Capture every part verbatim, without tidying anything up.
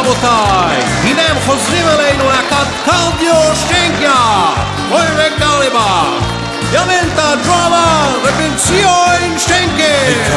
רבותיי, הנה הם חוזרים אלינו להקת קרדיו שטנקיה, רוירק קרליבה, ימנטה דרמה ובן ציון שטנקה.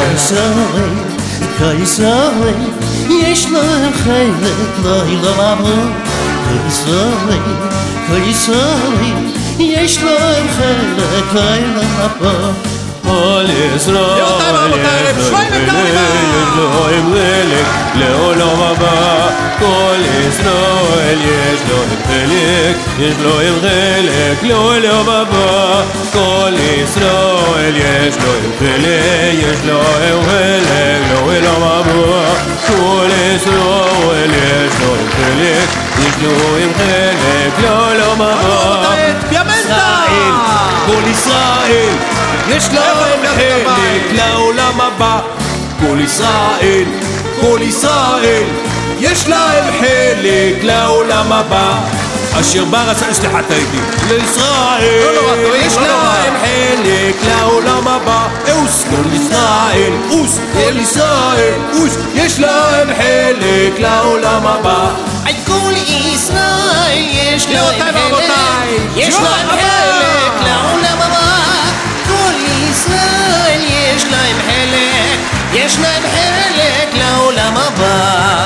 כל ישראל יש להם חלק לילה מבוא, כל ישראל, כל ישראל יש להם חלק לילה מבוא. כל ישראל יש להם חלק לעולם הבא. כל ישראל יש להם חלק, יש להם חלק לעולם הבא. כל ישראל יש להם חלק, יש להם חלק לעולם הבא. כל ישראל יש להם חלק, יש להם חלק לעולם הבא. ישראל, כל ישראל יש להם חלק לעולם הבא. כל ישראל, כל ישראל יש להם חלק לעולם הבא. אשר ברא סליחת העדים לישראל יש להם חלק לעולם הבא. אוס כל ישראל, אוס כל ישראל, אוס יש להם חלק לעולם הבא. כל ישראל יש להם חלק, יש להם חלק לעולם הבא. כל ישראל יש להם חלק, יש להם חלק לעולם הבא.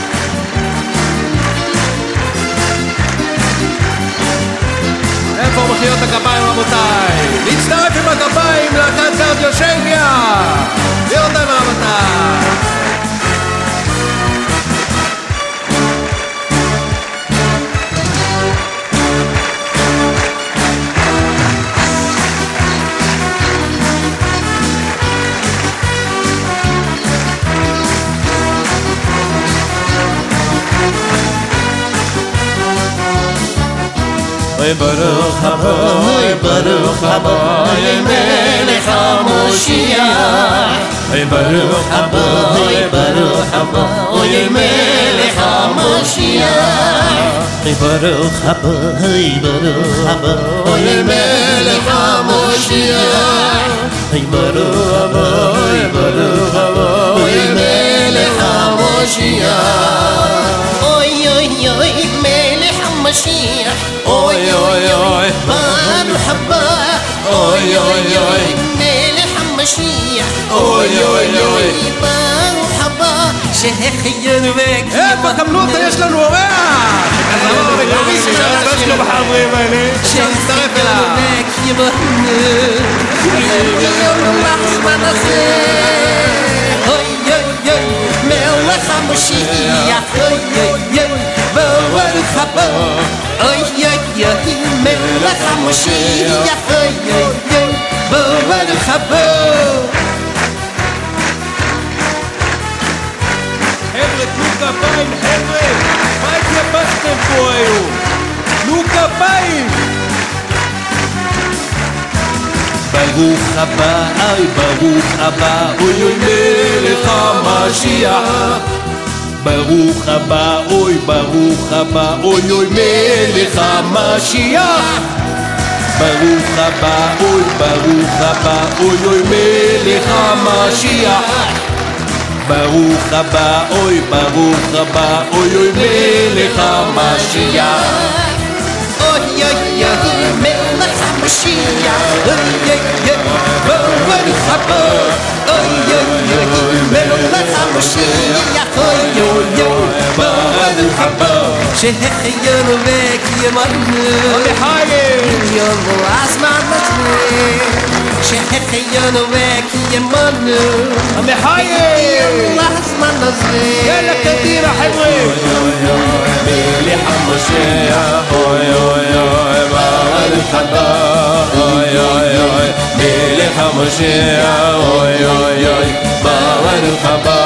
איפה מחיאות הכפיים רבותיי? להצטרף עם הכפיים להקת קרדיו שטנקיה. לראות רבותיי. ברוך הבא, ברוך הבא, מלך המשיח. ברוך הבא, ברוך הבא, מלך המשיח. ברוך הבא, ברוך הבא, מלך המשיח. ברוך הבא, ברוך הבא, מלך המשיח. אוי אוי אוי מלך המשיח. אוי אוי אוי ברוך הבא, אוי אוי אוי מלך המשיח. אוי אוי אוי ברוך הבא שהחיינו וקיימנו. איפה קבלו אותה? יש לנו אורח שכזמר וגיטריסט יש לו בחברים האלה שנצטרף אליו. אוי אוי אוי מלך המשיח. אוי אוי אוי ברוך הבא. אוי אוי אוי מלך המשיח. אוי אוי אוי ברוך הבא. חבר'ה, תנו כפיים, חבר'ה! מה התייבשתם פה היום? תנו כפיים! ברוך הבא, אוי ברוך הבא, אוי אוי מלך המשיח. ברוך הבא, אוי ברוך הבא, אוי אוי מלך המשיח. ברוך הבא, אוי ברוך הבא, אוי אוי מלך המשיח. ברוך הבא, אוי ברוך הבא, אוי אוי מלך המשיח. אוי אוי אוי מלך המשיח. אוי אוי אוי ברוך הבא. אוי אוי אוי מלך המשיח. אוי אוי אוי ברוך הבא שהחיינו וקיימנו. יבוא הזמן הזה שהחיינו וקיימנו. המחייב! הזמן הזה יאללה קדימה חבר'ה! מלך המשיח. אוי אוי אוי ברוך הבא. אוי אוי אוי מלך המשיח. אוי אוי אוי ברוך הבא.